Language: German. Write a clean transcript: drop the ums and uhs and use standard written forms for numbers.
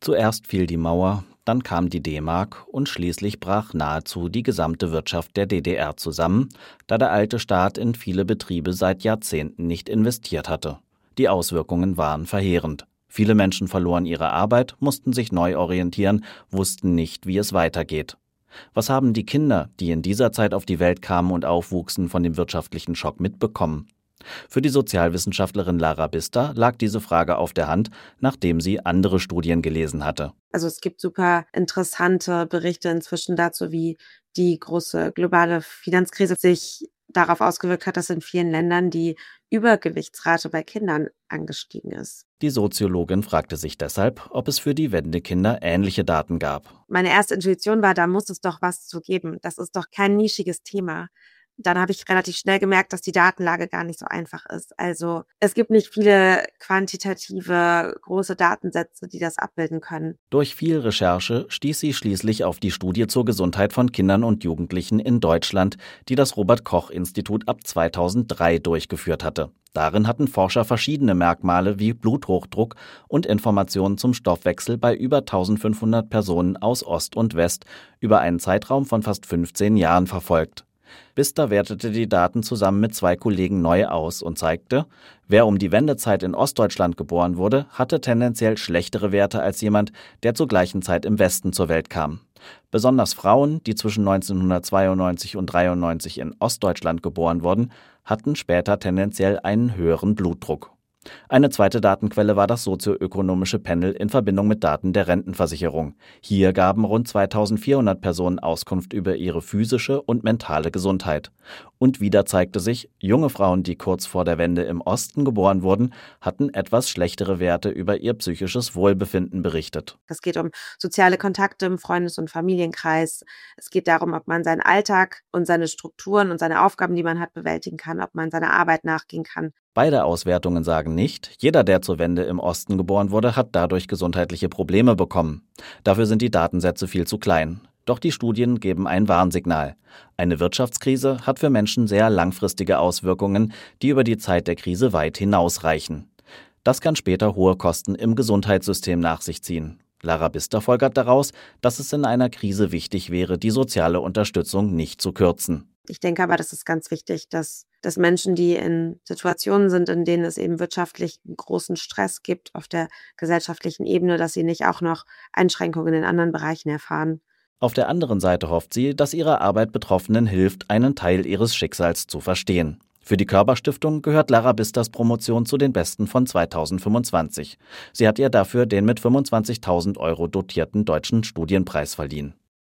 Zuerst fiel die Mauer, dann kam die D-Mark und schließlich brach nahezu die gesamte Wirtschaft der DDR zusammen, da der alte Staat in viele Betriebe seit Jahrzehnten nicht investiert hatte. Die Auswirkungen waren verheerend. Viele Menschen verloren ihre Arbeit, mussten sich neu orientieren, wussten nicht, wie es weitergeht. Was haben die Kinder, die in dieser Zeit auf die Welt kamen und aufwuchsen, von dem wirtschaftlichen Schock mitbekommen? Für die Sozialwissenschaftlerin Lara Bister lag diese Frage auf der Hand, nachdem sie andere Studien gelesen hatte. Also es gibt super interessante Berichte inzwischen dazu, wie die große globale Finanzkrise sich darauf ausgewirkt hat, dass in vielen Ländern die Übergewichtsrate bei Kindern angestiegen ist. Die Soziologin fragte sich deshalb, ob es für die Wendekinder ähnliche Daten gab. Meine erste Intuition war, da muss es doch was zu geben. Das ist doch kein nischiges Thema. Dann habe ich relativ schnell gemerkt, dass die Datenlage gar nicht so einfach ist. Also es gibt nicht viele quantitative, große Datensätze, die das abbilden können. Durch viel Recherche stieß sie schließlich auf die Studie zur Gesundheit von Kindern und Jugendlichen in Deutschland, die das Robert-Koch-Institut ab 2003 durchgeführt hatte. Darin hatten Forscher verschiedene Merkmale wie Bluthochdruck und Informationen zum Stoffwechsel bei über 1500 Personen aus Ost und West über einen Zeitraum von fast 15 Jahren verfolgt. Bister wertete die Daten zusammen mit 2 Kollegen neu aus und zeigte, wer um die Wendezeit in Ostdeutschland geboren wurde, hatte tendenziell schlechtere Werte als jemand, der zur gleichen Zeit im Westen zur Welt kam. Besonders Frauen, die zwischen 1992 und 1993 in Ostdeutschland geboren wurden, hatten später tendenziell einen höheren Blutdruck. Eine zweite Datenquelle war das sozioökonomische Panel in Verbindung mit Daten der Rentenversicherung. Hier gaben rund 2400 Personen Auskunft über ihre physische und mentale Gesundheit. Und wieder zeigte sich, junge Frauen, die kurz vor der Wende im Osten geboren wurden, hatten etwas schlechtere Werte über ihr psychisches Wohlbefinden berichtet. Es geht um soziale Kontakte im Freundes- und Familienkreis. Es geht darum, ob man seinen Alltag und seine Strukturen und seine Aufgaben, die man hat, bewältigen kann, ob man seiner Arbeit nachgehen kann. Beide Auswertungen sagen nicht, jeder, der zur Wende im Osten geboren wurde, hat dadurch gesundheitliche Probleme bekommen. Dafür sind die Datensätze viel zu klein. Doch die Studien geben ein Warnsignal. Eine Wirtschaftskrise hat für Menschen sehr langfristige Auswirkungen, die über die Zeit der Krise weit hinausreichen. Das kann später hohe Kosten im Gesundheitssystem nach sich ziehen. Lara Bister folgert daraus, dass es in einer Krise wichtig wäre, die soziale Unterstützung nicht zu kürzen. Ich denke aber, das ist ganz wichtig, dass Menschen, die in Situationen sind, in denen es eben wirtschaftlich großen Stress gibt auf der gesellschaftlichen Ebene, dass sie nicht auch noch Einschränkungen in anderen Bereichen erfahren. Auf der anderen Seite hofft sie, dass ihre Arbeit Betroffenen hilft, einen Teil ihres Schicksals zu verstehen. Für die Körperstiftung gehört Lara Bisters Promotion zu den besten von 2025. Sie hat ihr dafür den mit 25.000 € dotierten Deutschen Studienpreis verliehen.